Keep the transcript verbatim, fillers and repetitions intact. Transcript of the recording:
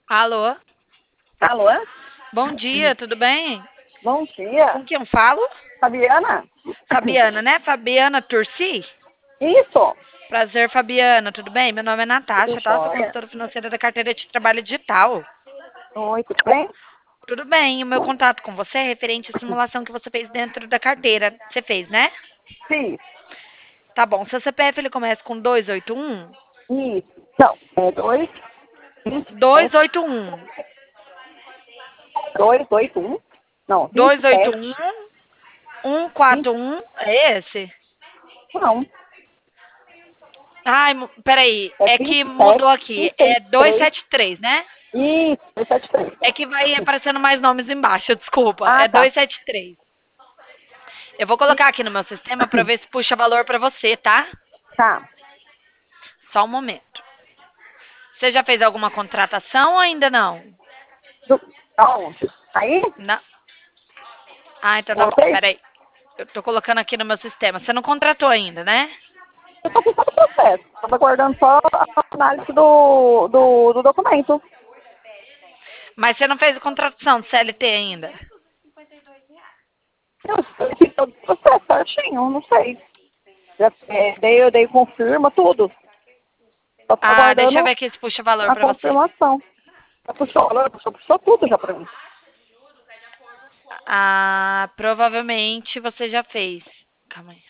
Alô? Alô? Bom dia, tudo bem? Bom dia. Com quem eu falo? Fabiana? Fabiana, né? Fabiana Turci? Isso. Prazer, Fabiana, tudo bem? Meu nome é Tudo Natasha, tá? Eu sou jóia. consultora financeira da carteira de trabalho digital. Oi, tudo bem? Tudo bem, o meu contato com você é referente à simulação que você fez dentro da carteira. Você fez, né? Sim. Tá bom, seu C P F ele começa com dois oito um? Isso. Não, é dois, vinte, dois sete, oito um. dois, oito, um. Não, vinte, dois oito um, sete, um vinte, quatro um, é esse? não. Ai, mu- peraí, É é vinte que e mudou sete, aqui. trinta e É duzentos e três. setenta e três, né? Isso, dois, sete, três. É que vai aparecendo mais nomes embaixo, desculpa. Ah, É tá. duzentos e setenta e três. Eu vou colocar aqui no meu sistema para ver se puxa valor para você, tá? Tá. Só um momento. Você já fez alguma contratação ou ainda não? Do, aonde? Aí? Não. Ah, então tá bom. Você? Peraí. Eu tô colocando aqui no meu sistema. Você não contratou ainda, né? Eu tô com todo o processo. Estava aguardando só a análise do, do, do documento. Mas você não fez a contratação do C L T ainda. Eu fiz todo o processo certinho, não sei. Já é, dei, eu dei confirma, tudo. Só tô Ah, deixa eu aguardando ver aqui se puxa valor a para você. confirmação. Já puxou, ela puxou, puxou tudo já pra mim. Ah, provavelmente você já fez. Calma aí.